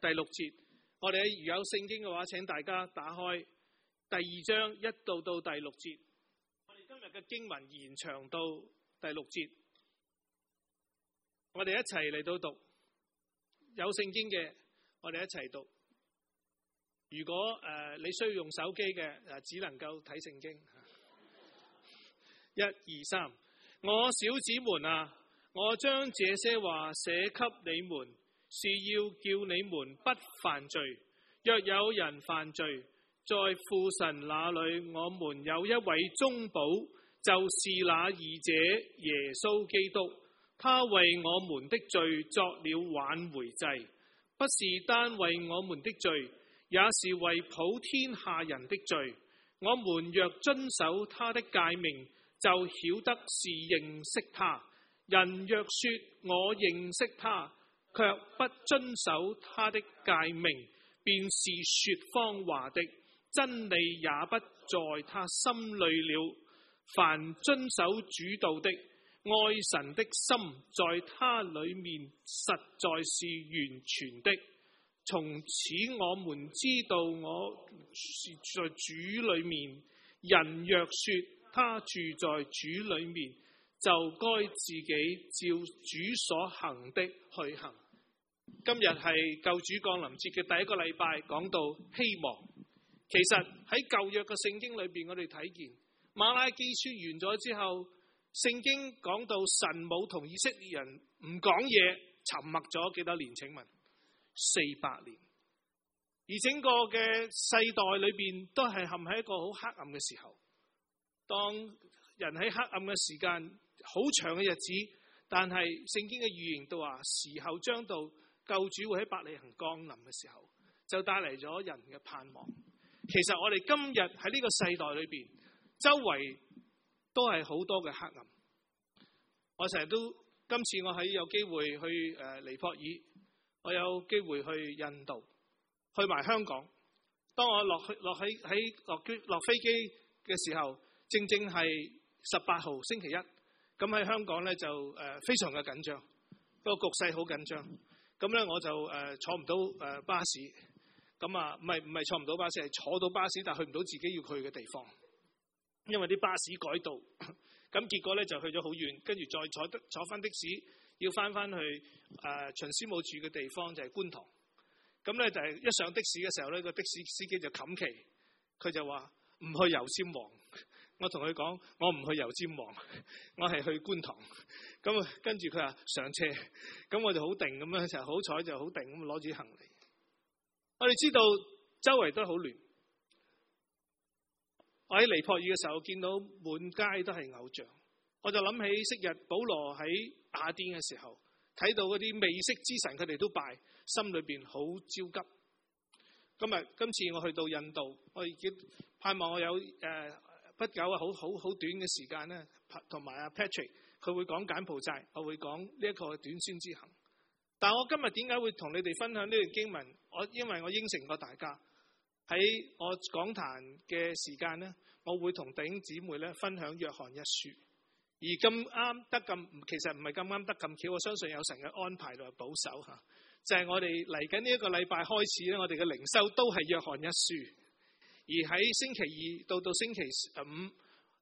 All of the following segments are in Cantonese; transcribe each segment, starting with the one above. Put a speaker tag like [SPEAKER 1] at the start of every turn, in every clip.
[SPEAKER 1] 第6節。我哋如有聖經嘅話，請大家打開第2章1到第6節。我哋今日嘅經文延長到第6節，我哋一齊嚟到讀。有聖經嘅，我哋一齊讀。如果你需要用手機嘅，只能夠睇聖經。1、2、3，我小子們啊，我將這些話寫給你們，是要叫你們不犯罪。若有人犯罪，在父神那裏，我們有一位中保，就是那義者耶穌基督。他為我們的罪作了挽回祭，不是單為我們的罪，也是為普天下人的罪。我們若遵守他的誡命，就曉得是認識他。人若說我認識他，卻不遵守他的誡命，便是說謊話的，真理也不在他心裏了。凡遵守主道的，愛神的心在他裏面實在是完全的。從此我們知道我是在主裏面，人若說他住在主裏面，就該自己照主所行的去行。今日係救主降臨節嘅第一個禮拜，講到希望。其實喺舊約嘅聖經裏邊，我哋睇見馬拉基書完咗之後，聖經講到神冇同以色列人唔講嘢，沉默咗幾多年？請問400年。而整個嘅世代裏邊都係陷喺一個好黑暗嘅時候。當人喺黑暗嘅時間好長嘅日子，但係聖經嘅預言都話時候將到，救主會喺伯利恆降臨嘅時候，就帶嚟咗人嘅盼望。其實我哋今日喺呢個世代裏邊，周圍都係好多嘅黑暗。我成日都，今次我喺有機會去尼泊爾，我有機會去印度，去埋香港。當我落飛機嘅時候，正正係18號星期一。咁喺香港咧就非常嘅緊張，個局勢好緊張。咁咧我就坐唔到巴士。咁啊唔係坐唔到巴士，係坐到巴士但去唔到自己要去嘅地方，因為啲巴士改道。咁結果咧就去咗好遠，跟住再坐翻的士，要翻去秦師母住嘅地方就係觀塘。咁咧就係一上的士嘅時候咧，個的士司機就冚旗，佢就話唔去油尖旺。我同佢講，我唔去油尖旺，我係去觀塘。咁跟住佢話上車，咁我就好定咁樣，就好彩就好定咁攞住行李。我哋知道周圍都好亂。我喺尼泊爾嘅時候見到滿街都係偶像，我就諗起昔日保羅喺雅典嘅時候，睇到嗰啲未識之神佢哋都拜，心裏邊好焦急。今次我去到印度，我已經盼望我有不久好短嘅時間咧，同埋阿 Patrick 佢會講柬埔寨，我會講呢一個短宣之行。但我今日點解會同你哋分享呢段經文？因為我應承過大家喺我講壇嘅時間咧，我會同弟兄姊妹咧分享約翰一書。而咁啱得咁，其實唔係咁啱得咁巧，我相信有神嘅安排同埋保守嚇。就係我哋嚟緊呢一個禮拜開始咧，我哋嘅靈修都係約翰一書。而喺星期2到星期5，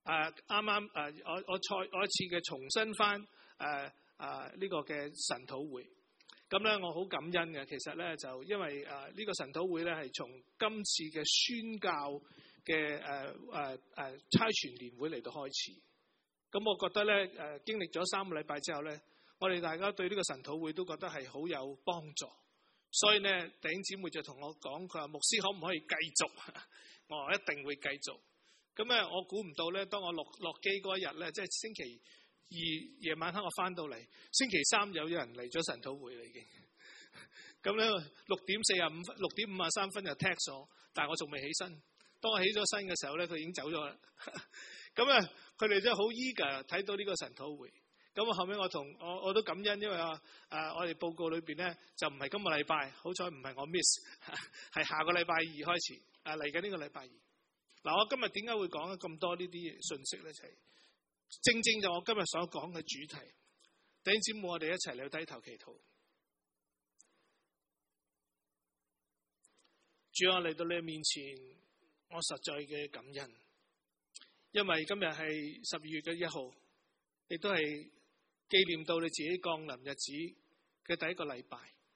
[SPEAKER 1] 我一次嘅重新翻呢個嘅神禱會。咁咧我好感恩嘅，其實咧就因為呢個神禱會咧係從今次嘅宣教嘅差傳年會嚟到開始。咁我覺得咧經歷咗3個禮拜之後咧，我哋大家對呢個神禱會都覺得係好有幫助。所以呢，弟兄姊妹就同我講，佢話牧師可唔可以繼續？我話一定會繼續。咁咧，我估唔到咧，當我落機嗰一日咧，即係星期2夜晚黑我翻到嚟，星期3有人嚟咗神禱會啦已經。咁咧6點53分就 text 我，但係我仲未起身。當我起咗身嘅時候咧，佢已經走咗啦。咁啊，佢哋真係好 eager 睇到呢個神禱會。咁後尾我都感恩，因為我哋報告裏邊咧就唔係今個禮拜，好彩唔係我 miss， 係下個禮拜2開始，嚟緊呢個禮拜2。嗱，我今日點解會講咁多呢啲信息咧？就係正正就我今日所講嘅主題。弟兄姊妹，我哋一齊嚟低頭祈禱。 主啊，我嚟到你嘅面前，我實在嘅感恩，因為今日係12月1號，亦都係紀念到你自己降臨日子嘅第一個禮拜。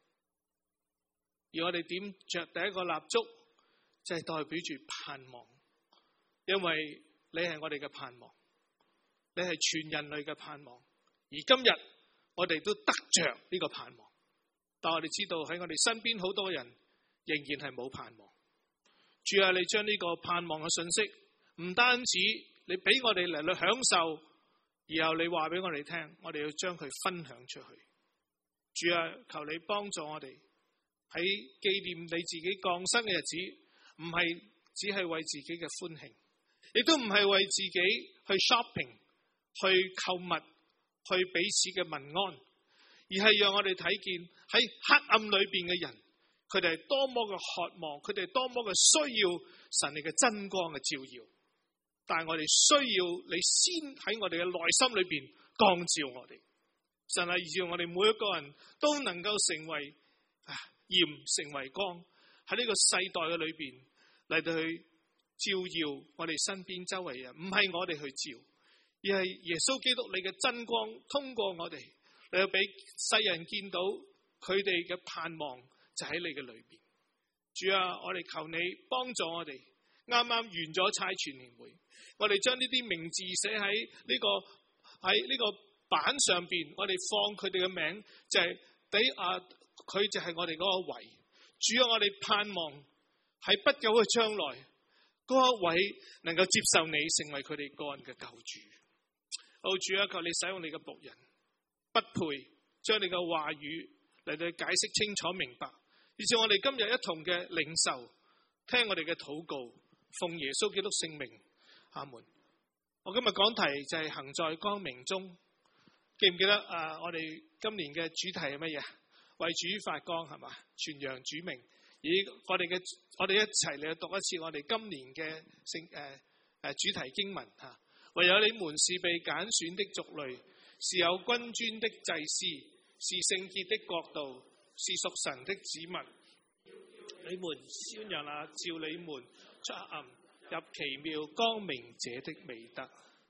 [SPEAKER 1] 而我哋點着第一個蠟燭，就係代表住盼望，因為你係我哋嘅盼望，你係全人類嘅盼望。而今日我哋都得着呢個盼望，但我哋知道喺我哋身邊好多人仍然係冇盼望。主啊，你將呢個盼望嘅信息，唔單止你俾我哋嚟去享受，然後你話俾我哋聽，我哋要將佢分享出去。主啊，求你幫助我哋喺紀念你自己降生嘅日子，唔係只係為自己嘅歡慶，亦都唔係為自己去 shopping、去購物、去彼此嘅問安，而係讓我哋睇見喺黑暗裏邊嘅人，佢哋係多麼嘅渴望，佢哋多麼嘅需要神你嘅真光嘅照耀。但係我哋需要你先喺我哋嘅內心裏邊光照我哋。神啊，要我哋每一個人都能夠成為鹽，成為光，喺呢個世代嘅裏邊嚟到去照耀我哋身邊周圍人，唔係我哋去照，而係耶穌基督你嘅真光通過我哋嚟到俾世人見到佢哋嘅盼望就喺你嘅裏邊。主啊，我哋求你幫助我哋。啱啱完咗差傳年會，我哋將呢啲名字寫喺呢個板上邊，我哋放佢哋嘅名，就係佢就係我哋嗰個位。主啊，我哋盼望喺不久嘅將來，嗰一位能夠接受你，成為佢哋個人嘅救主。主啊，求你使用你嘅僕人，不配將你嘅話語嚟到解釋清楚明白，以致我哋今日一同嘅領受，聽我哋嘅禱告，奉耶穌基督聖名，阿門。我今日講題就係行在光明中。記唔記得我哋今年嘅主題係乜嘢？為主發光，係嘛？傳揚主名。而我哋一齊嚟讀一次我哋今年嘅主題經文吓。唯有你們是被揀選的族類，是有君尊的祭司，是聖潔的國度，是屬神的子民。你們宣揚召你們出黑暗入奇妙光明者的美德。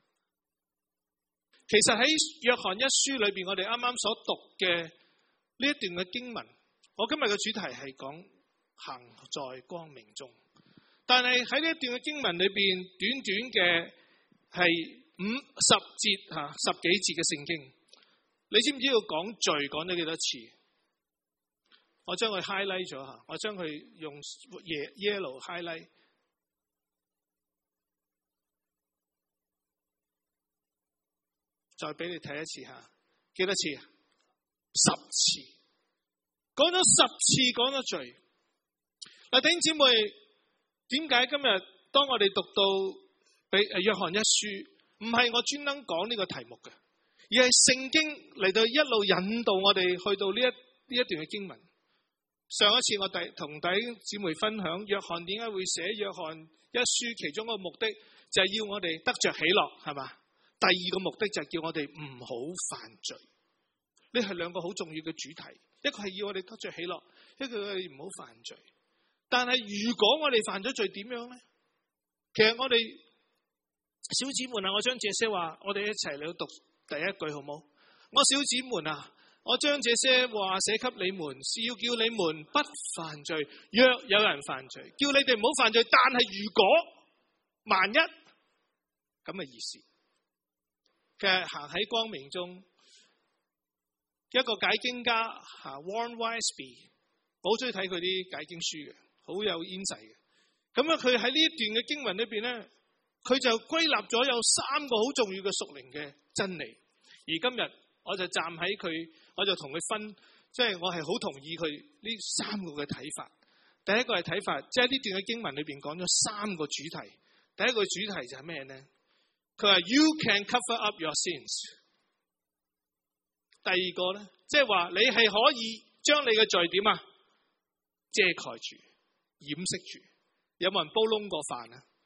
[SPEAKER 1] 其實喺約翰一書裏邊，我哋啱啱所讀嘅呢一段嘅經文，我今日嘅主題係講行在光明中。但係喺呢一段嘅經文裏邊，短短嘅係10節10幾節嘅聖經，你知唔知道講罪講咗幾多次？我將佢 highlight 咗吓，我將佢用 yellow highlight。再俾你睇一次吓，幾多次？10次，講咗10次，講咗罪。嗱，弟兄姊妹，點解今日當我哋讀到約翰一書，唔係我專登講呢個題目嘅，而係聖經嚟到一路引導我哋去到呢一段嘅經文。上一次我同弟兄姊妹分享約翰點解會寫約翰一書，其中一個目的就係要我哋得着喜樂，係嘛？第二個目的就係叫我哋唔好犯罪。呢係兩個好重要嘅主題，一個係要我哋得着喜樂，一個係唔好犯罪。但係如果我哋犯咗罪點樣呢？其實我哋小子們啊，我將這些話，我哋一齊嚟讀第一句好冇？我小子們啊，我將這些話寫給你們，是要叫你們不犯罪。若有人犯罪，叫你哋唔好犯罪。但係如果萬一咁嘅意思，其實行喺光明中，一個解經家Warren Wiersbe，我好中意睇佢啲解經書嘅，好有 insight嘅。咁啊，佢喺呢一段嘅經文裏邊咧，佢就歸納咗有3個好重要嘅屬靈嘅真理。而今日我就站喺佢，我就同佢分，即係我係好同意佢呢3個嘅睇法。第一個係睇法，即係呢段嘅經文裏邊講咗3個主題。第一個主題就係咩咧？佢話 You can cover up your sins。第二個咧，即係話你係可以將你嘅罪點啊遮蓋住、掩飾住。有冇人煲窿過飯啊？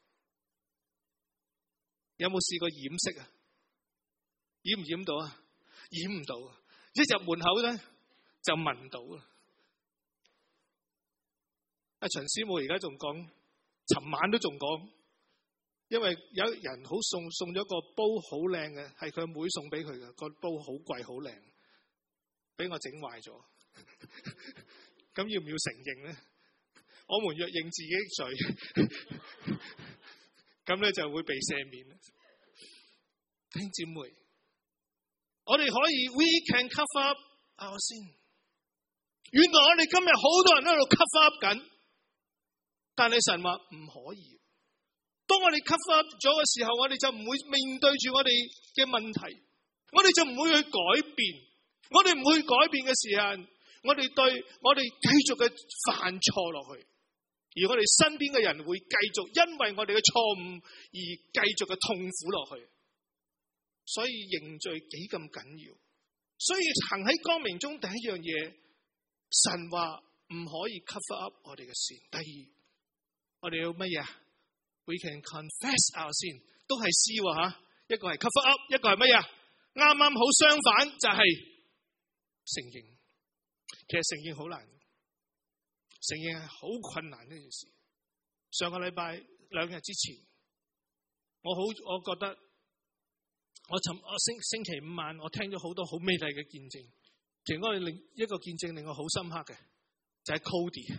[SPEAKER 1] 有冇試過掩飾啊？掩唔掩到啊？掩唔到，一入門口咧就聞到啦。 陳師母而家仲講，尋晚都仲講，因為有人好送咗個煲好靚嘅，係佢妹送俾佢嘅，個煲好貴好靚，俾我整壞咗。咁要唔要承認咧？我們若認自己罪，咁咧就會被赦免。弟兄姊妹，我哋可以 we can cover up our sin。原來我哋今日好多人喺度 cover up 緊，但係神話唔可以。當我哋 cover up 咗嘅時候，我哋就唔會面對住我哋嘅問題，我哋就唔會去改變。我哋唔會改變嘅時候，我哋繼續嘅犯錯落去，而我哋身邊嘅人會繼續因為我哋嘅錯誤而繼續嘅痛苦落去。所以認罪幾咁緊要，所以行喺光明中第一樣嘢，神話唔可以 cover up 我哋嘅sin。第二，我哋要乜嘢啊？ We can confess our sin， 都係 C 吓，一個係 cover up， 一個係乜嘢？啱啱好相反，就係承認。其實承認好難，承認係好困難呢件事。上個禮拜2日之前，我覺得我星期五晚我聽咗好多好美麗嘅見證，其中一個見證令我好深刻嘅，就係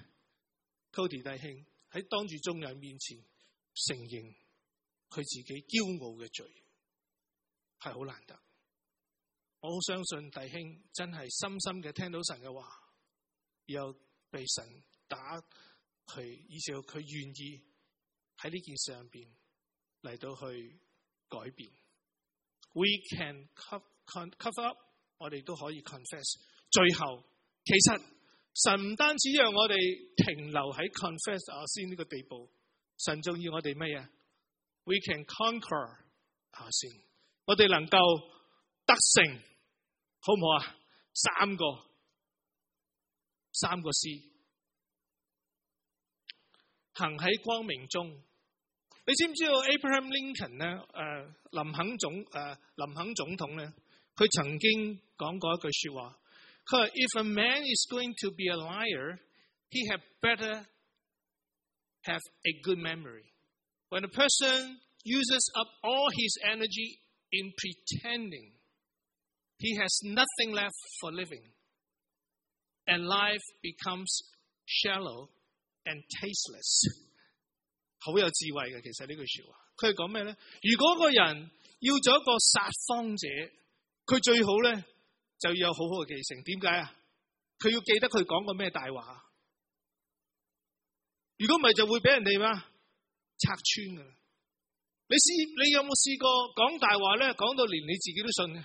[SPEAKER 1] Cody 弟兄喺當住眾人面前承認佢自己驕傲嘅罪，係好難得。我好相信弟兄真係深深嘅聽到神嘅話，然後被神打佢，以至佢願意喺呢件事上邊嚟到去改變。We can cover up， 我哋都可以 confess。最後，其實神唔單止讓我哋停留喺 confess 先呢個地步，神仲要我哋咩啊 ？We can conquer 先，我哋能夠得勝，好唔好啊？3個 C， 行喺光明中。你知唔知道 Abraham Lincoln 咧？林肯總統咧，佢曾經講過一句說話，佢話 ：If a man is going to be a liar, he had better have a good memory. When a person uses up all his energy in pretending, he has nothing left for living, and life becomes shallow and tasteless. 好有智慧嘅，其實呢句說話，佢係講咩咧？如果個人要做一個撒謊者，佢最好咧就要有好好嘅記性。點解啊？佢要記得佢講過咩大話。如果唔係，就會俾人哋咩拆穿噶啦。你有冇試過講大話咧？講到連你自己都信嘅，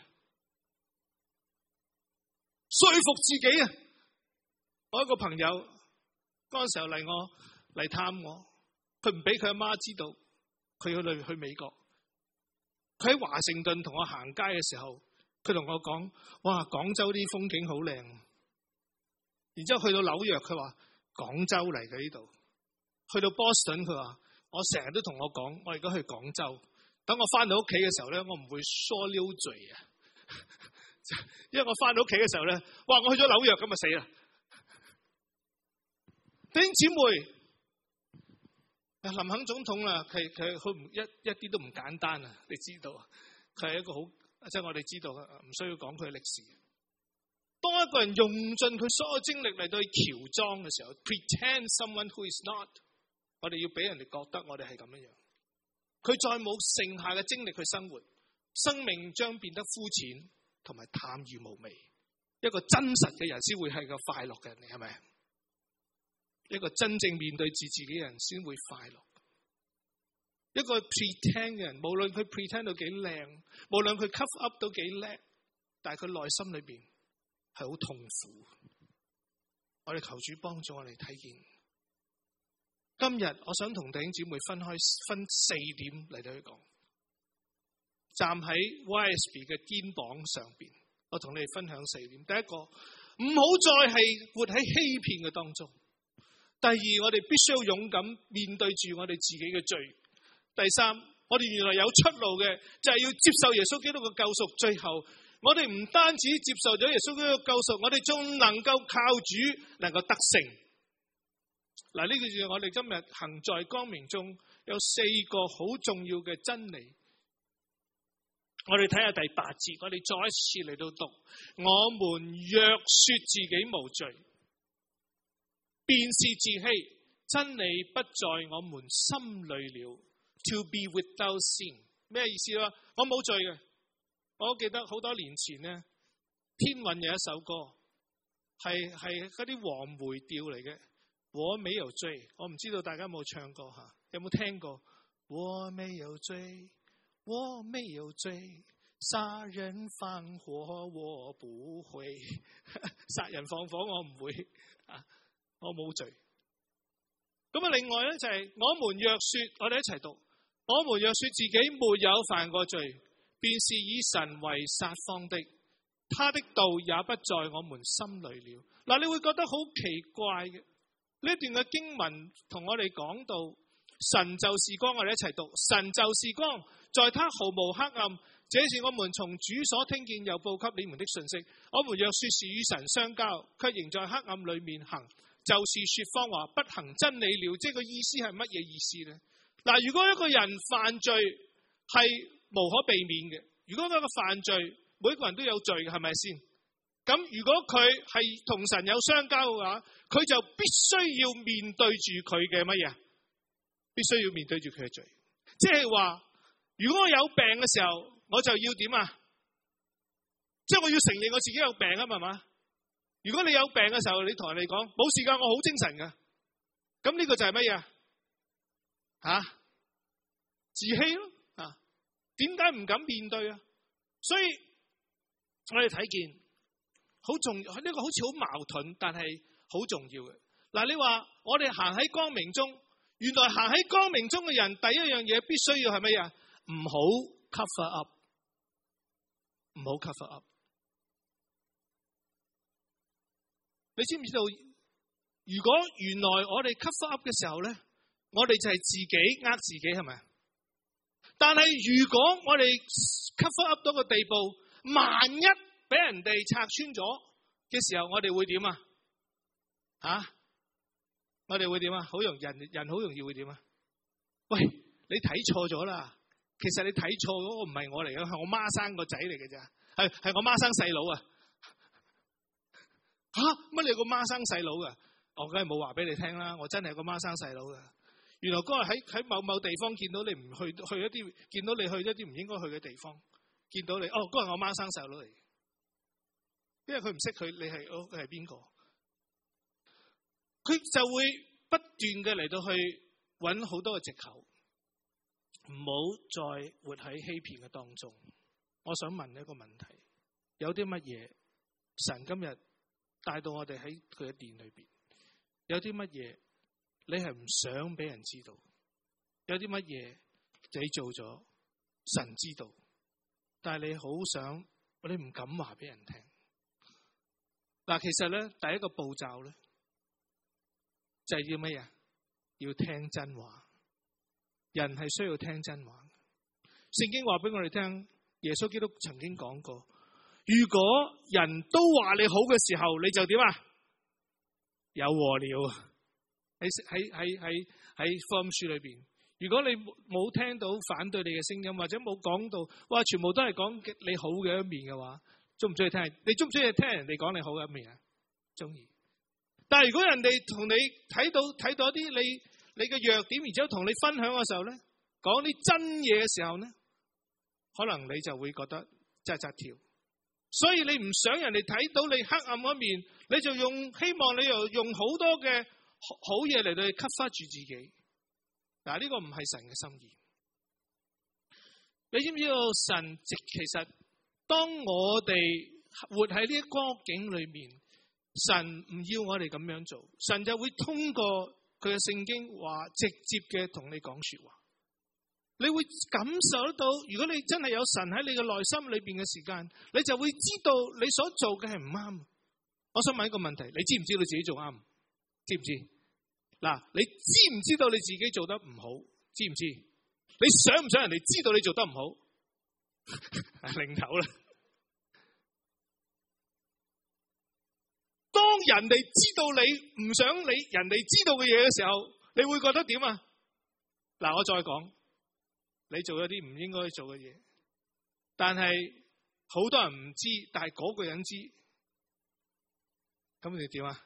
[SPEAKER 1] 說服自己啊！我一個朋友嗰陣時候嚟探我。佢唔俾佢阿媽知道，佢要去美國。佢喺華盛頓同我行街嘅時候，佢同我講：哇，廣州啲風景好靚。然之後去到紐約，佢話廣州嚟嘅呢度。去到波士頓，佢話我成日都同我講，我而家去廣州。等我翻到屋企嘅時候咧，我唔會疏溜嘴啊，因為我翻到屋企嘅時候咧，哇，我去咗紐約咁啊死啦！弟兄姊妹。林肯總統啊，佢一啲都唔簡單啊！你知道，佢係一個好，即係我哋知道，唔需要講佢嘅歷史。當一個人用盡佢所有精力嚟到去喬裝嘅時候 ，pretend someone who is not， 我哋要俾人哋覺得我哋係咁樣。佢再冇剩下嘅精力去生活，生命將變得膚淺同埋淡如無味。一個真實嘅人先會係個快樂嘅人嚟，係咪？一個真正面對住自己嘅人先會快樂。一個 pretend 嘅人，無論佢 pretend 到幾靚，無論佢 cover up 到幾叻，但係佢內心裏邊係好痛苦。我哋求主幫助我哋睇見。今日我想同弟兄姊妹分4點嚟到去講。站喺 YSB 嘅肩膀上邊，我同你哋分享4點。第一個，唔好再係活喺欺騙嘅當中。第二，我哋必須要勇敢面對住我哋自己嘅罪。第三，我哋原來有出路嘅，就係要接受耶穌基督嘅救贖。最後，我哋唔單止接受咗耶穌基督嘅救贖，我哋仲能夠靠主能夠得勝。 嗱，呢個就係我哋今日行在光明中有4個好重要嘅真理。我哋睇下第8節，我哋再一次嚟到讀。我們若說自己無罪，便是自欺，真理不在我們心裏了。To be without sin， 咩意思啊？我冇罪嘅。我記得好多年前呢，天韻有一首歌，係嗰啲黃梅調嚟嘅。我沒有罪，我唔知道大家有冇唱過吓，有冇聽過？我沒有罪，我沒有罪。殺人放火我不會，殺人放火我唔會，我冇罪。咁啊，另外咧就係我們若說，我哋一齊讀，我們若說自己沒有犯過罪，便是以神為撒謊的，他的道也不在我們心裏了。嗱，你會覺得好奇怪嘅，呢一段嘅經文同我哋講到神就是光，我哋一齊讀，神就是光，在他毫無黑暗。這是我們從主所聽見又報給你們的信息。我們若說是與神相交，卻仍在黑暗裏面行，就是說謊話，不行真理了。即係個意思係乜嘢意思呢？嗱，如果一個人犯罪係無可避免嘅，如果一個犯罪，每個人都有罪嘅，係咪先？咁如果佢係同神有相交嘅話，佢就必須要面對住佢嘅乜嘢？必須要面對住佢嘅罪。即係話，如果我有病嘅時候，我就要點啊？即係我要承認我自己有病啊，係嘛？如果你有病嘅時候，你同人哋講冇事㗎，我好精神㗎，咁呢個就係乜嘢啊？自欺咯啊！點解唔敢面對啊？所以我哋睇見好重要，呢個好似好矛盾，但係好重要嘅。嗱，你話我哋行喺光明中，原來行喺光明中嘅人，第一樣嘢必須要係乜嘢？唔好 cover up， 唔好 cover up。你知唔知道？如果原來我哋 cover up 嘅時候咧，我哋就係自己呃自己，係咪？但係如果我哋 cover up 到個地步，萬一俾人哋拆穿咗嘅時候，我哋會點啊？我哋會點啊？好容易人好容易會點啊？喂，你睇錯咗啦！其實你睇錯嗰個唔係我嚟嘅，係我媽生個仔嚟嘅咋？係我媽生細佬啊！乜你有個媽生細佬噶？我梗係冇話俾你聽啦！我真係有個媽生細佬噶。原來嗰日喺某某地方見到你唔去一啲，見到你去一啲唔應該去嘅地方，見到你嗰日我媽生細佬嚟，因為佢唔識佢，你係邊個？佢就會不斷嘅嚟到去揾好多嘅藉口，唔好再活喺欺騙嘅當中。我想問一個問題：有啲乜嘢神今日帶到我哋喺佢嘅殿裏邊？有啲乜嘢你係唔想俾人知道？有啲乜嘢你做咗神知道，但係你好想，你唔敢話俾人聽。嗱，其實咧第一個步驟咧就係要乜嘢？要聽真話。人係需要聽真話。聖經話俾我哋聽，耶穌基督曾經講過，如果人都話你好嘅時候，你就點啊？有禍了。喺福音書裏邊，如果你冇聽到反對你嘅聲音，或者冇講到，哇，全部都係講你好嘅一面嘅話，中唔中意聽？你中唔中意聽人哋講你好嘅一面啊？中意。但係如果人哋同你睇到一啲你嘅弱點，然之後同你分享嘅時候咧，講啲真嘢嘅時候咧，可能你就會覺得扎扎跳。所以你唔想人哋睇到你黑暗嗰面，你就希望你又用好多嘅好嘢嚟到去cover住自己。嗱，呢個唔係神嘅心意。你知唔知道神其實當我哋活喺呢一光景裏面，神唔要我哋咁樣做，神就會通過佢嘅聖經話直接嘅同你講說話。你會感受得到，如果你真係有神喺你嘅內心裏邊嘅時間，你就會知道你所做嘅係唔啱。我想問一個問題，你知唔知道你自己做啱？知唔知？嗱，你知唔知道你自己做得唔好？知唔知？你想唔想人哋知道你做得唔好？零頭啦。當人哋知道你唔想人哋知道嘅嘢嘅時候，你會覺得點啊？嗱，我再講，你做一啲唔應該做嘅嘢，但係好多人唔知，但係嗰個人知，咁你點啊？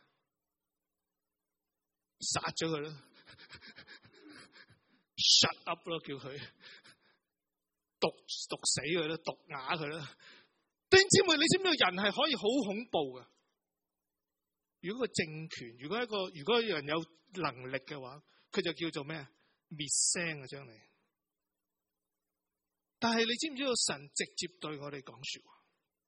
[SPEAKER 1] 殺咗佢咯，shut up 咯，叫佢毒死佢啦，毒啞佢啦。弟兄姊妹，你知唔知道人係可以好恐怖噶？如果個政權，如果一個人有能力嘅話，佢就叫做咩啊？滅聲啊，將你。但係你知唔知道神直接對我哋講說話？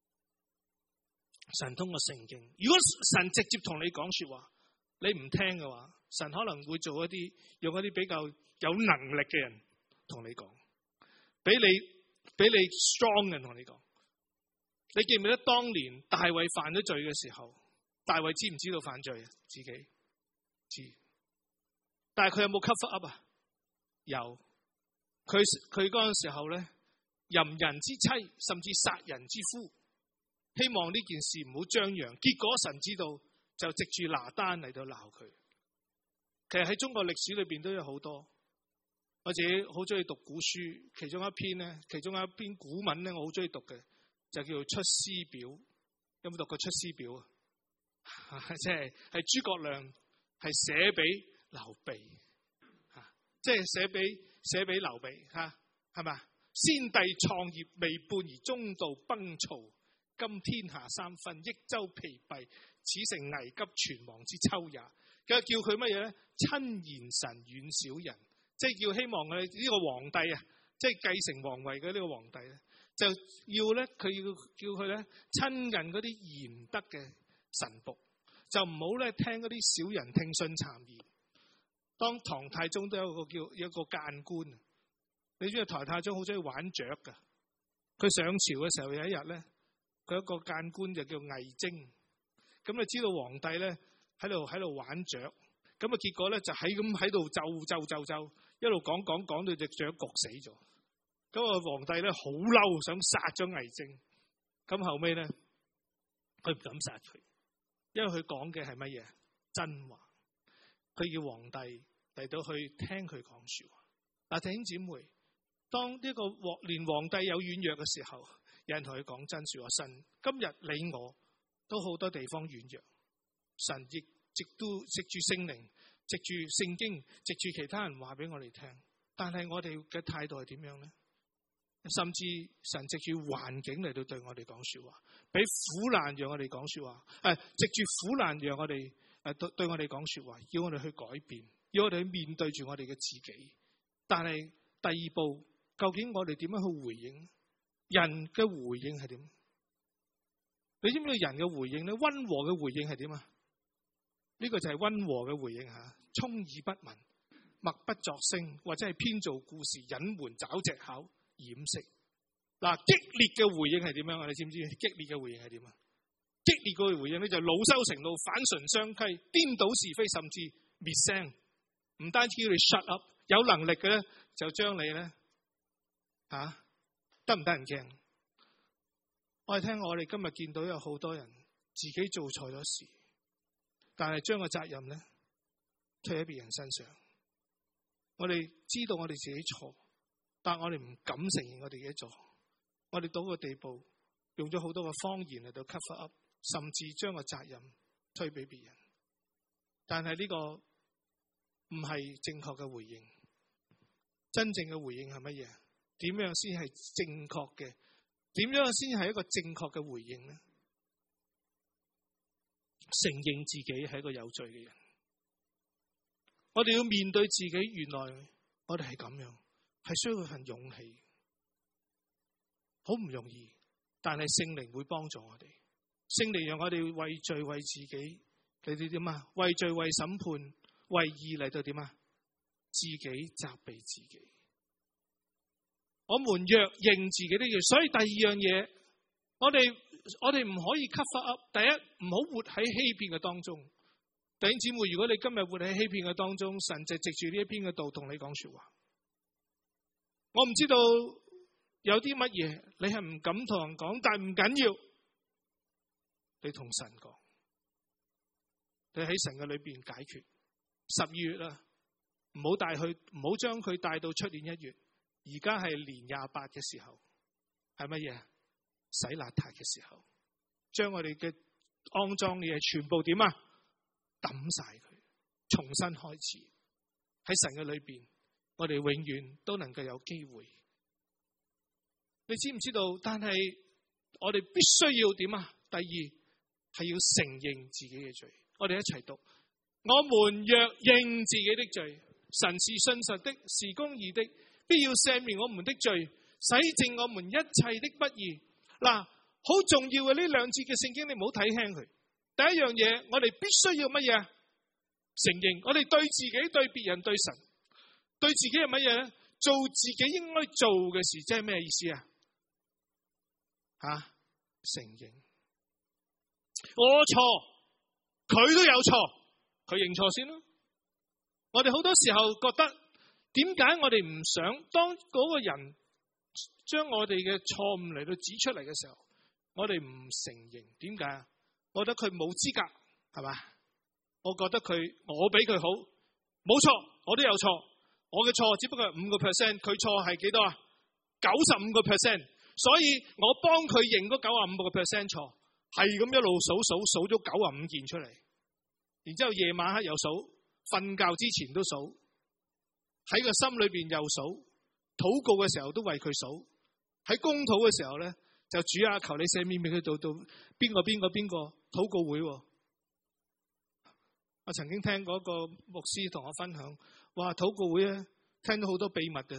[SPEAKER 1] 神通過聖經，如果神直接同你講說話，你唔聽嘅話，神可能會用一啲比較有能力嘅人同你講，比你 strong 嘅人同你講。你記唔記得當年大衛犯咗罪嘅時候，大衛知唔知道犯罪啊？自己知，但係佢有冇 cover up 啊？有，佢嗰陣時候咧，淫人之妻，甚至殺人之夫，希望呢件事唔好張揚。結果神知道，就藉住拿單嚟到鬧佢。其實喺中國歷史裏邊都有好多，我自己好中意讀古書，其中一篇古文咧，我好中意讀嘅。就叫做出師表，有冇讀過出師表啊？即係諸葛亮係寫俾劉備，即係寫俾劉備吓，係咪？先帝創業未半而中道崩殂，今天下三分，益州疲憊，此誠危急存亡之秋也。佢叫佢乜嘢咧？親賢臣，遠小人，即係叫希望佢呢個皇帝啊，即係繼承皇位嘅呢個皇帝咧。就要咧，佢要叫佢咧親近嗰啲賢德嘅臣僕，就唔好咧聽嗰啲小人聽信讒言。當唐太宗都有一個諫官，你知唔知唐太宗好中意玩雀噶？佢上朝嘅時候有一日咧，佢一個諫官就叫魏徵，咁你知道皇帝咧喺度玩雀，咁啊結果咧就喺度奏，一路講到隻雀焗死咗。咁個皇帝咧好嬲，想殺咗魏徵。咁後尾咧，佢唔敢殺佢，因為佢講嘅係乜嘢？真話。佢叫皇帝嚟到去聽佢講說話。嗱，弟兄姊妹，當呢個連皇帝有軟弱嘅時候，有人同佢講真說話。神今日你我都好多地方軟弱，神亦都藉住聖靈、藉住聖經、藉住其他人話俾我哋聽。但係我哋嘅態度係點樣咧？甚至神藉住環境嚟到對我哋講說話，俾苦難讓我哋講說話，藉住苦難讓我哋對我哋講說話，要我哋去改變，要我哋去面對住我哋嘅自己。但係第二步，究竟我哋點樣去回應？人嘅回應係點？你知唔知人嘅回應咧？溫和嘅回應係點啊？呢個就係溫和嘅回應吓，充耳不聞，默不作聲，或者係編造故事，隱瞞找藉口。掩飾。嗱，激烈嘅回應係點樣啊？你知唔知激烈嘅回應係點啊？激烈嘅回應咧就惱羞成怒，反唇相譏，顛倒是非，甚至滅聲。唔單止叫你 shut up， 有能力嘅咧就將你咧得唔得人驚？我哋聽我哋今日見到有好多人自己做錯咗事，但係將個責任咧推喺別人身上。我哋知道我哋自己錯。但我哋唔敢承認我哋嘅錯，我哋到個地步，用咗好多嘅謊言嚟到 cover up， 甚至將個責任推俾別人。但係呢個唔係正確嘅回應。真正嘅回應係乜嘢？點樣先係正確嘅？點樣先係一個正確嘅回應呢？承認自己係一個有罪嘅人。我哋要面對自己，原來我哋係咁樣。係需要一份勇氣，好唔容易，但係聖靈會幫助我哋。聖靈讓我哋為罪為自己嚟到點啊？為罪為審判為義嚟到點啊？自己責備自己。我們若認自己的罪，所以第二樣嘢，我哋唔可以 cover up。第一，唔好活喺欺騙嘅當中。弟兄姊妹，如果你今日活喺欺騙嘅當中，神就藉住呢一篇嘅道同你講說話。我唔知道有啲乜嘢你係唔敢同人講，但係唔緊要，你同神講。 佢喺神嘅裏邊解決。12月啦，唔好將佢帶到出年1月。而家係年28嘅時候，係乜嘢？洗邋遢嘅時候，將我哋嘅骯髒嘅嘢全部點啊？抌晒佢，重新開始。喺神嘅裏邊，我哋永遠都能夠有機會。你知唔知道？但係我哋必須要點啊？第二係要承認自己嘅罪。我哋一齊讀：我們若認自己的罪，神是信實的，是公義的，必要赦免我們的罪，洗淨我們一切的不義。嗱，好重要嘅呢兩節嘅聖經，你唔好睇輕佢。第一樣嘢，我哋必須要乜嘢？承認我哋對自己、對別人、對神，對自己係乜嘢咧？做自己應該做嘅事，即係咩意思啊？承認我錯，佢都有錯，佢認錯先咯。我哋好多時候覺得，點解我哋唔想當嗰個人將我哋嘅錯誤嚟到指出嚟嘅時候，我哋唔承認？點解啊？我覺得佢冇資格，係嘛？我覺得我比佢好，冇錯，我都有錯，我嘅錯只不過係5%，佢錯係幾多啊？95%，所以我幫佢認嗰95%錯，係咁一路數咗95件出嚟，然之後夜晚黑又數，瞓覺之前都數，喺個心裏邊又數，禱告嘅時候都為佢數，喺公禱嘅時候咧就主啊，求你赦免俾佢到邊個禱告會。我曾經聽過一個牧師同我分享，哇，禱告會咧聽到好多秘密嘅，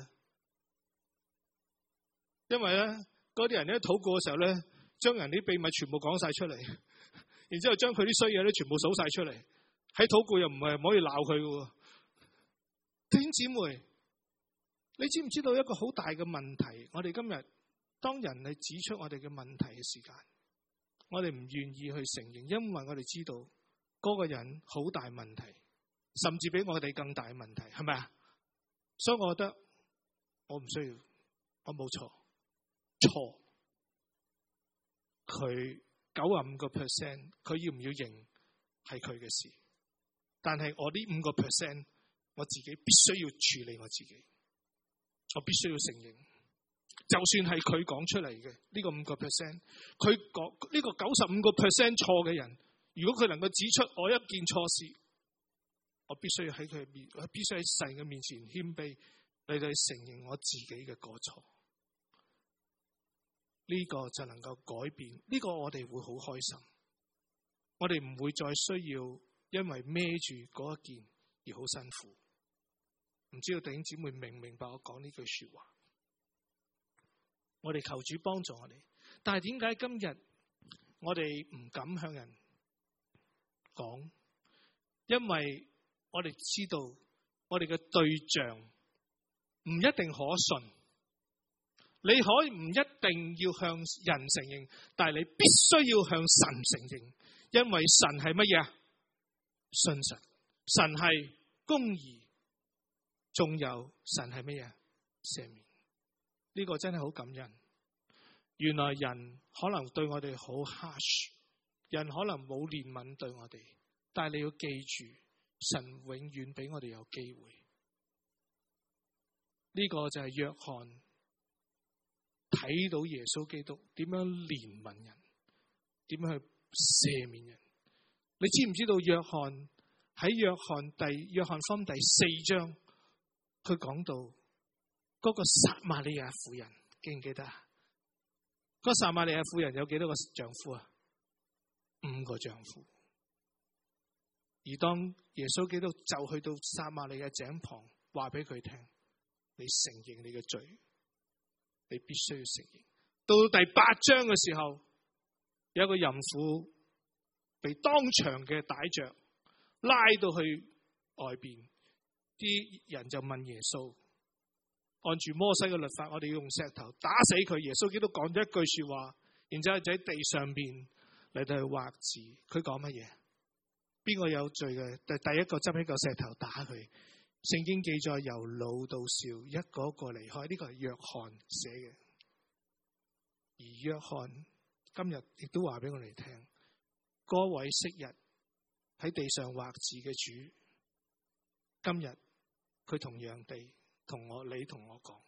[SPEAKER 1] 因為咧嗰啲人咧禱告嘅時候咧，將人啲秘密全部講晒出嚟，然之後將佢啲衰嘢咧全部數晒出嚟，喺禱告又唔係唔可以鬧佢嘅。弟兄姊妹，你知唔知道一個好大嘅問題？我哋今日當人係指出我哋嘅問題嘅時間，我哋唔願意去承認，因為我哋知道嗰個人好大問題，甚至比我哋更大嘅問題，係咪啊？所以我覺得我唔需要，我冇錯，佢95%，佢要唔要認係佢嘅事，但係我呢5%，我自己必須要處理我自己，我必須要承認，就算係佢講出嚟嘅呢個5%，佢講呢個95% 錯嘅人，如果佢能夠指出我一件錯事，我必須要喺佢面，我必須喺神嘅面前謙卑，嚟到承認我自己嘅過錯。呢個就能夠改變，呢個我哋會好開心，我哋唔會再需要因為孭住嗰一件而好辛苦。唔知道弟兄姊妹明唔明白我講呢句說話？我哋求主幫助我哋，但係點解今日我哋唔敢向人講？因為我哋知道我哋嘅對象唔一定可信。你可以唔一定要向人承認，但係你必須要向神承認，因為神係乜嘢啊？信實，神係公義，仲有神係乜嘢？赦免。呢個真係好感恩。原來人可能對我哋好 harsh， 人可能冇憐憫對我哋，但係你要記住，神永遠俾我哋有機會。呢個就係約翰睇到耶穌基督點樣憐憫人，點樣去赦免人。你知唔知道約翰喺約翰福音第4章，佢講到嗰個撒瑪利亞婦人，記唔記得啊？嗰個撒瑪利亞婦人有幾多個丈夫啊？5個丈夫。而當耶穌基督就去到撒瑪利亞井旁，話俾佢聽，你承認你嘅罪，你必須要承認。到第8章嘅時候，有一個淫婦被當場嘅逮着，拉到去外邊，啲人就問耶穌，按住摩西嘅律法，我哋要用石頭打死佢。耶穌基督講咗一句說話，然之後就喺地上邊嚟到去畫字。佢講乜嘢？邊個有罪嘅？第一個執起個石頭打佢。聖經記載由老到少，一個一個離開。呢個係約翰寫嘅，而約翰今日亦都話俾我哋聽，嗰位昔日喺地上畫字嘅主，今日佢同樣地同你同我講，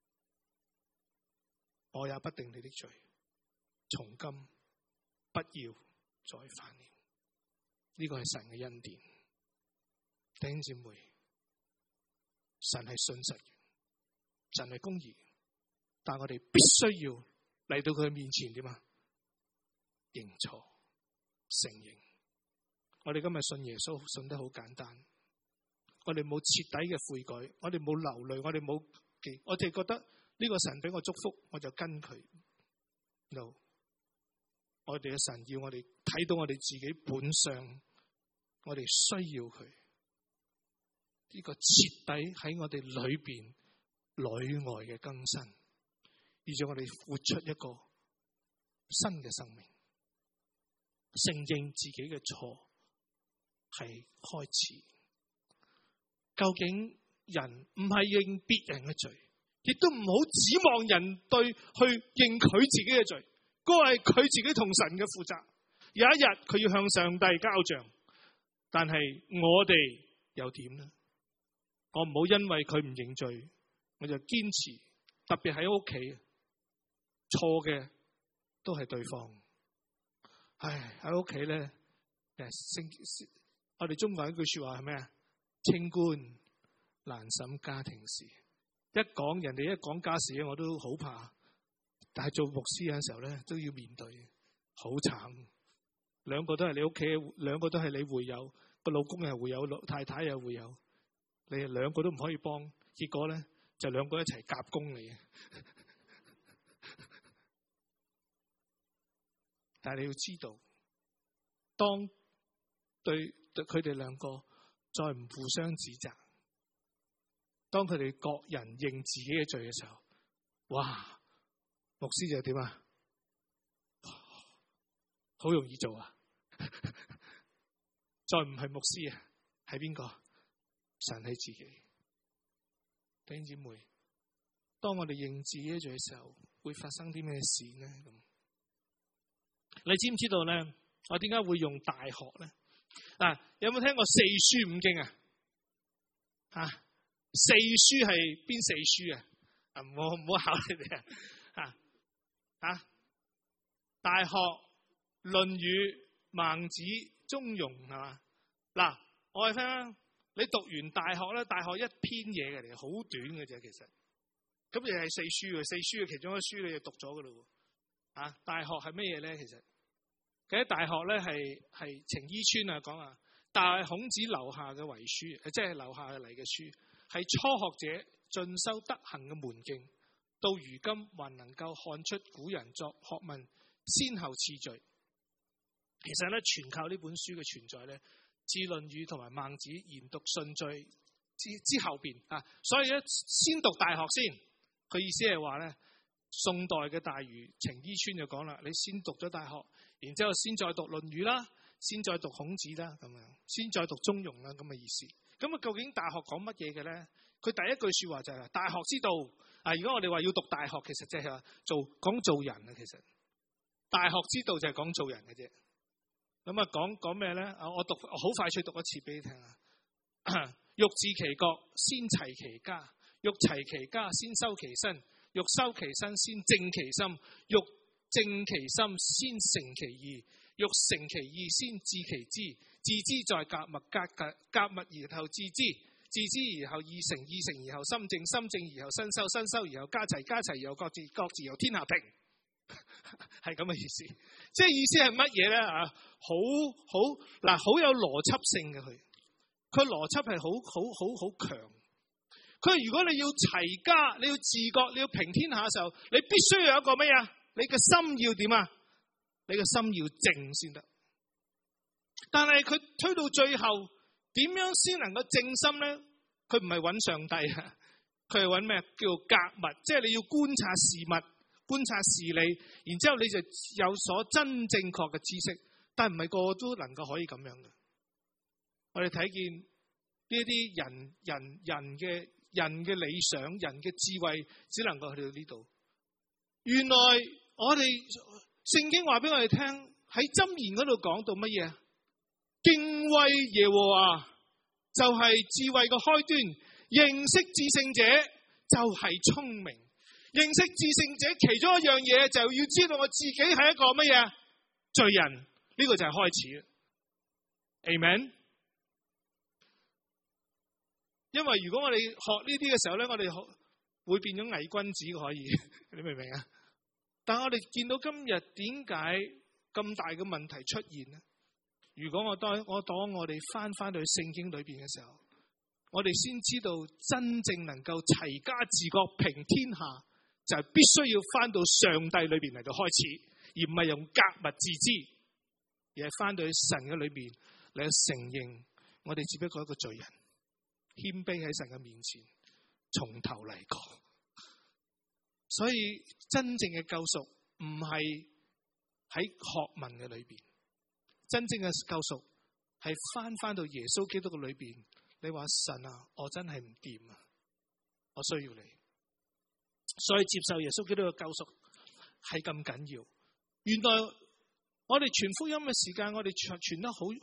[SPEAKER 1] 我也不定你的罪，從今不要再犯了。呢個係神嘅恩典。弟兄姊妹，神係信實，神係公義，但我哋必須要嚟到佢面前點啊？認錯承認。我哋今日信耶穌信得好簡單，我哋冇徹底嘅悔改，我哋冇流淚，我哋冇記，我哋覺得呢個神俾我祝福，我就跟佢。No， 我哋嘅神要我哋睇到我哋自己本相，我哋需要佢呢個徹底喺我哋裏邊裏外嘅更新，而且我哋活出一個新嘅生命，承認自己嘅錯係開始。究竟人唔係認別人嘅罪，亦都唔好指望人對去認佢自己嘅罪，嗰個係佢自己同神嘅負責。有一日佢要向上帝交賬，但係我哋又點呢？我唔好因為佢唔認罪，我就堅持，特別喺屋企，錯嘅都係對方。唉，喺屋企咧，我哋中國有一句說話係咩啊？清官難審家庭事。人哋一講家事，我都好怕。但係做牧師嘅時候咧，都要面對，好慘。兩個都係你屋企，兩個都係你會友，個老公又會友，太太又會友，你兩個都唔可以幫，結果咧就兩個一齊夾攻你。但係你要知道，當對佢哋兩個再唔互相指責，當佢哋各人認自己嘅罪嘅時候，哇！牧師就點啊？好容易做啊！再唔係牧師啊，係邊個？神係自己。弟兄姊妹，當我哋認自己嘅罪嘅時候，會發生啲咩事呢？咁你知唔知道咧？我點解會用大學咧？嗱，有冇聽過四書五經啊？吓，四書係邊四書啊？唔好考你哋啊！大學、論語、孟子、中庸係嘛？嗱，我哋聽，你讀完大學咧，大學一篇嘢嘅嚟，好短嘅啫，其實。咁亦係四書嘅，四書嘅其中一書你就讀咗噶咯。啊，大學係咩嘢咧？其實大學咧係程伊川啊講啊，但係孔子留下嘅遺書，即係留下嚟嘅書，係初學者進修德行嘅門徑。到如今還能夠看出古人作學問先後次序。其實咧，全靠呢本書嘅存在咧，自《論語》同埋《孟子》研讀順序之後邊啊，所以咧先讀大學先。佢意思係話咧，宋代嘅大儒程伊川就講啦，你先讀咗大學，然之後先再讀《論語》啦，先再讀孔子啦，咁樣先再讀中庸啦，咁嘅意思。咁啊，究竟大學講乜嘢嘅咧？佢第一句說話就係大學之道。啊！如果我哋話要讀大學，其實即係話講做人啊。其實大學之道就係講做人嘅啫。咁啊，講咩咧？我好快脆讀一次俾你聽啊！欲治其國，先齊其家；欲齊其家，先修其身；欲修其身，先正其心；欲正其心，先誠其意；欲誠其意，先致其知。致之在格物，格物而後致知。致知而後意誠，意誠而後心正，心正而後身修，身修而後家齊，家齊而後各治，各治而後天下平。係咁嘅意思。即係意思係乜嘢咧？啊，好有邏輯性嘅佢邏輯係好強。佢如果你要齊家，你要治國，你要平天下嘅時候，你必須要有一個乜嘢？你嘅心要點啊？你嘅心要正先得。但係佢推到最後。點樣先能夠正心咧？佢唔係揾上帝啊，佢係揾咩？叫做格物，即係你要觀察事物、觀察事理，然之後你就有所真正確嘅知識。但係唔係個個都能夠可以咁樣嘅。我哋睇見呢一啲人嘅理想、人嘅智慧，只能夠去到呢度。原來我哋聖經話俾我哋聽，喺箴言嗰度講到乜嘢？敬畏耶和華就係智慧嘅開端，認識至聖者就係聰明。認識至聖者其中一樣嘢就要知道我自己係一個乜嘢罪人，呢個就係開始。Amen。因為如果我哋學呢啲嘅時候咧，我哋會變咗偽君子，可以你明唔明啊？但係我哋見到今日點解咁大嘅問題出現呢？如果我當我哋翻去聖經裏邊嘅時候，我哋先知道真正能夠齊家治國平天下，就係必須要翻到上帝裏邊嚟到開始，而唔係用格物致知，而係翻到去神嘅裏邊嚟承認我哋只不過一個罪人，謙卑喺神嘅面前，從頭嚟過。所以真正嘅救贖唔係喺學問嘅裏邊，真正嘅救贖係翻到耶穌基督嘅裏邊。你話神啊，我真係唔掂啊，我需要你。所以接受耶穌基督嘅救贖係咁緊要。原來我哋傳福音嘅時間，我哋傳得好，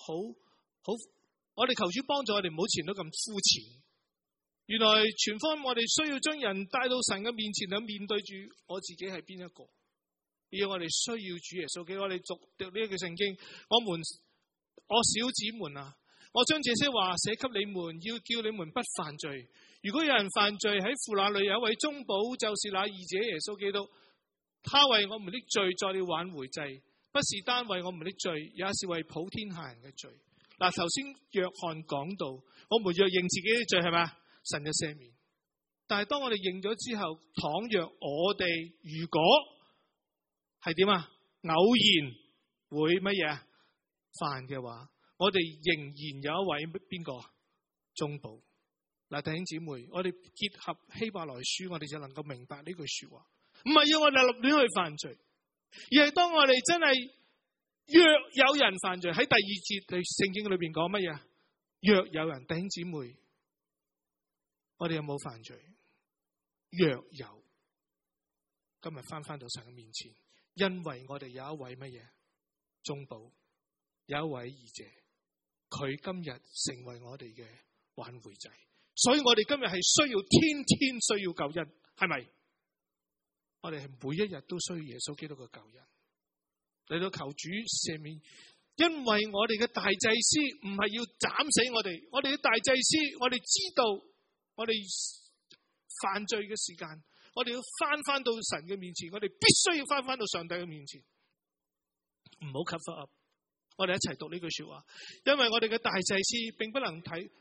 [SPEAKER 1] 我哋求主幫助我哋，唔好傳得咁膚淺。原來傳福音我哋需要將人帶到神嘅面前，去面對住我自己係邊一個。而我哋需要主耶穌基督。我哋讀呢一句聖經，我小子們啊，我將這些話寫給你們，要叫你們不犯罪。如果有人犯罪，喺父那裏有一位中保，就是那義者耶穌基督。他為我們的罪作了挽回祭，不是單為我們的罪，也是為普天下人嘅罪。嗱，頭先約翰講到，我們若認自己嘅罪係咪？神嘅赦免。但係當我哋認咗之後，倘若我哋如果係點啊？偶然會乜嘢犯嘅話，我哋仍然有一位邊個中保。嗱，弟兄姊妹，我哋結合希伯來書，我哋就能夠明白呢句說話。唔係要我哋立亂去犯罪，而係當我哋真係若有人犯罪，喺第二節嘅聖經裏邊講乜嘢？若有人，弟兄姊妹，我哋有冇犯罪？若有，今日翻到神嘅面前，因為我哋有一位乜嘢中保，有一位義者，佢今日成為我哋嘅挽回祭，所以我哋今日係需要天天需要救恩，係咪？我哋係每一日都需要耶穌基督嘅救恩嚟到求主赦免，因為我哋嘅大祭司唔係要斬死我哋，我哋嘅大祭司，我哋知道我哋犯罪嘅時間，我哋要翻到神嘅面前，我哋必須要翻到上帝嘅面前，唔好 cover up。我哋一齊讀呢句說話，因為我哋嘅大祭司並非不能體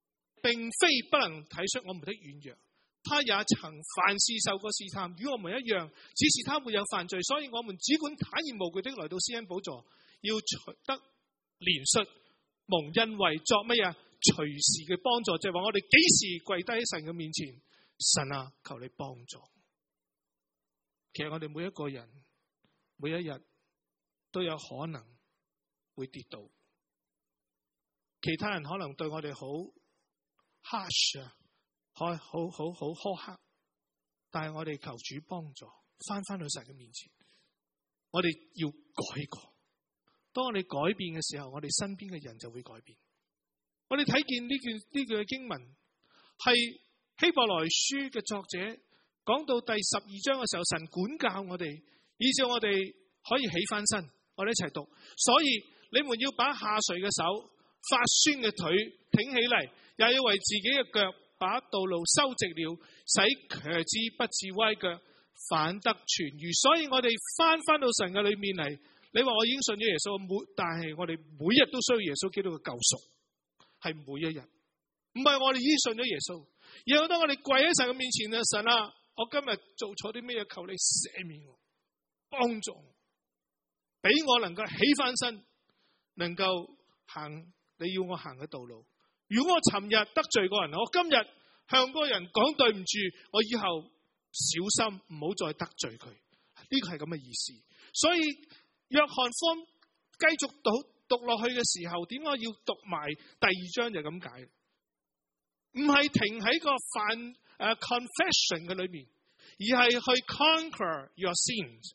[SPEAKER 1] 恤我們的軟弱。他也曾凡事受過試探，與我們一樣，只是他沒有犯罪，所以我們只管坦然無懼的來到施恩寶座，要取得憐恤、蒙恩惠，作乜嘢？隨時嘅幫助，就係話我哋幾時跪低喺神嘅面前，神啊，求你幫助。其實我哋每一個人，每一日都有可能會跌倒，其他人可能對我哋好 harsh 啊。好苛刻，但係我哋求主幫助，翻去神嘅面前，我哋要改過。當我哋改變嘅時候，我哋身邊嘅人就會改變。我哋睇見呢句嘅經文係希伯來書嘅作者講到第12章嘅時候，神管教我哋，以致我哋可以起翻身。我哋一齊讀，所以你們要把下垂嘅手、發酸嘅腿挺起嚟，也要為自己嘅腳把道路修直了，使瘸子不致歪腳，反得痊癒。所以我哋翻到神嘅裏面嚟，你話我已經信咗耶穌，但係我哋每日都需要耶穌基督嘅救贖，係每一日，唔係我哋已經信咗耶穌，而係當我哋跪喺神嘅面前啊，神啊，我今日做錯啲咩嘢，求你赦免我，幫助我，俾我能夠起翻身，能夠行你要我行嘅道路。如果我尋日得罪過人，我今日向嗰個人講對唔住，我以後小心唔好再得罪佢。呢個係咁嘅意思。所以約翰福音繼續讀落去嘅時候，點解要讀埋第2章就咁解？唔係停喺個confession 嘅裏面，而係去 conquer your sins，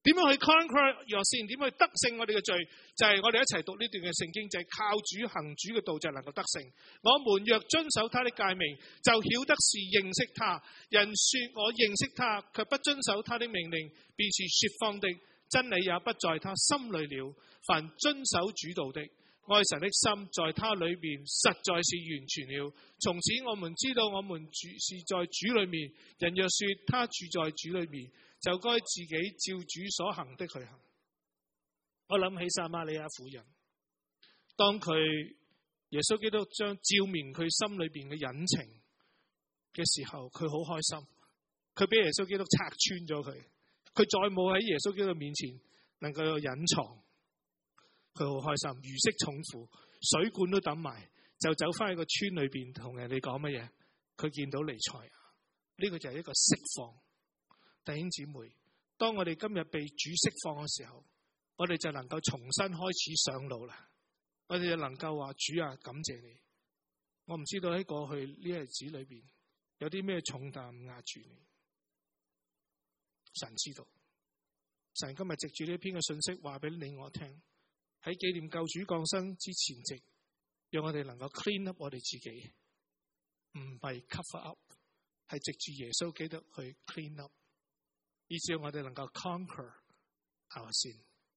[SPEAKER 1] 點樣去 conquer your sin？ 點樣去得勝我哋嘅罪？就係我哋一齊讀呢段嘅聖經，就係靠主行主嘅道就能夠得勝。我們若遵守他的誡命，就曉得是認識他。人說我認識他，卻不遵守他的命令，便是說謊的，真理也不在他心裏了。凡遵守主道的，愛神的心在他裏面實在是完全了。從此我們知道我們是在主裏面。人若說他住在主裏面，就該自己照主所行的去行。我諗起撒瑪利亞婦人，當佢耶穌基督將照明佢心裏邊嘅隱情嘅時候，佢好開心。佢俾耶穌基督拆穿咗佢，佢再冇喺耶穌基督面前能夠有隱藏。佢好開心，如釋重負，水罐都抌埋，就走翻去個村裏邊同人哋講乜嘢？佢見到彌賽亞，呢個就係一個釋放。弟兄姊妹，當我哋今日被主釋放嘅時候，我哋就能夠重新開始上路啦。我哋就能夠話，主啊，感謝你。我唔知道喺過去呢日子裏邊有啲咩重擔壓住你，神知道。神今日藉住呢一篇嘅信息話俾你我聽，喺紀念救主降生之前夕，讓我哋能夠 clean up 我哋自己，唔係 cover up， 係藉住耶穌基督去 clean up。以至我哋能夠 conquer our sin。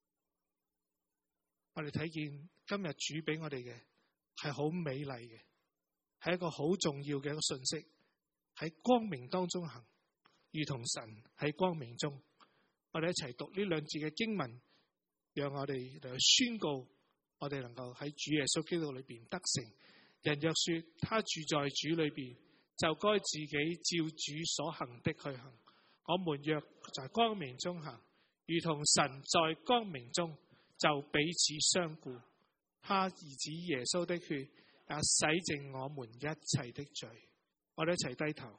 [SPEAKER 1] 我哋睇見今日主俾我哋嘅係好美麗嘅，係一個好重要嘅一個信息。喺光明當中行，如同神喺光明中。我哋一齊讀呢兩節嘅經文，讓我哋嚟宣告，我哋能夠喺主耶穌基督裏邊得勝。人若說他住在主裏邊，就該自己照主所行的去行。我們若在光明中行，如同神在光明中，就彼此相顧。他兒子耶穌的血也洗淨我們一切的罪。我哋一齊低頭。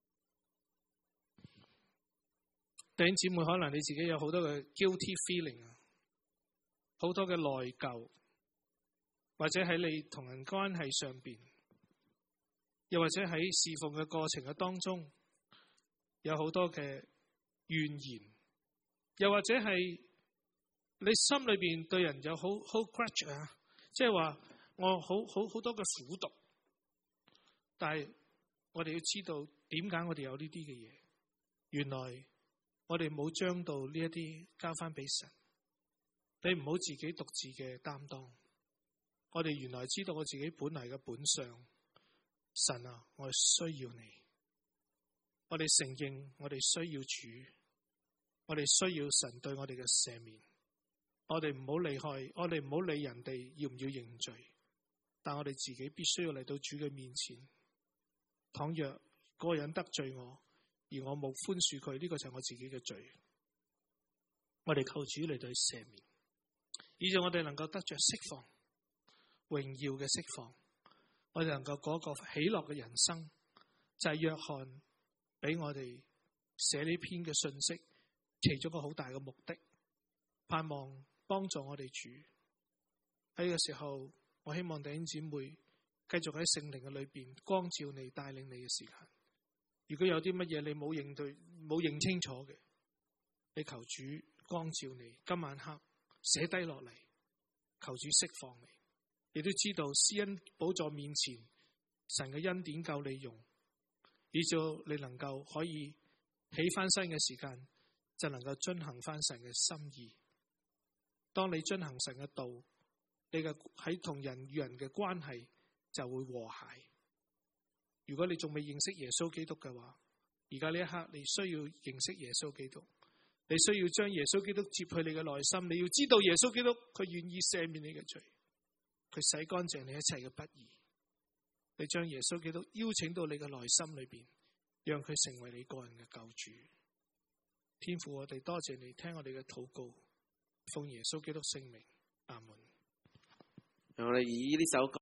[SPEAKER 1] 弟兄姊妹，可能你自己有好多嘅 guilty feeling， 好多嘅內疚，或者喺你同人關係上邊，又或者喺侍奉嘅過程嘅當中，有好多嘅怨言，又或者係你心裏邊對人有好 grudge 啊，即係話我好多嘅苦毒，但係我哋要知道點解我哋有呢啲嘅嘢，原來我哋冇將到呢一啲交翻俾神，你唔好自己獨自嘅擔當。我哋原來知道我自己本嚟嘅本相，神啊，我需要你。我哋承認我哋需要主，我哋需要神對我哋嘅赦免。我哋唔好理會，我哋唔好理人哋要唔要認罪，但我哋自己必須要嚟到主嘅面前。倘若嗰個人得罪我，而我冇寬恕佢，呢個就係我自己嘅罪。我哋求主嚟到赦免，以致我哋能夠得着釋放，榮耀嘅釋放。我哋能夠過一個喜樂嘅人生，就係約翰俾我哋寫呢篇嘅信息，其中一個好大嘅目的，盼望幫助我哋主。喺呢個時候，我希望弟兄姊妹繼續喺聖靈嘅裏邊光照你，帶領你嘅時間。如果有啲乜嘢你冇認清楚嘅，你求主光照你。今晚黑寫低落嚟，求主釋放你。你都知道施恩寶座面前，神嘅恩典夠你用，以至你能夠可以起翻身嘅時間，就能夠遵行翻神嘅心意。當你遵行神嘅道，你嘅喺同人與人嘅關係就會和諧。如果你仲未認識耶穌基督嘅話，而家呢一刻你需要認識耶穌基督，你需要將耶穌基督接去你嘅內心。你要知道耶穌基督佢願意赦免你嘅罪，佢洗乾淨你一切嘅不義。你將耶穌基督邀請到你嘅內心裏邊，讓佢成為你個人嘅救主。天父，我哋多謝你聽我哋嘅禱告，奉耶穌基督聖名，阿門。
[SPEAKER 2] 我哋以呢首歌。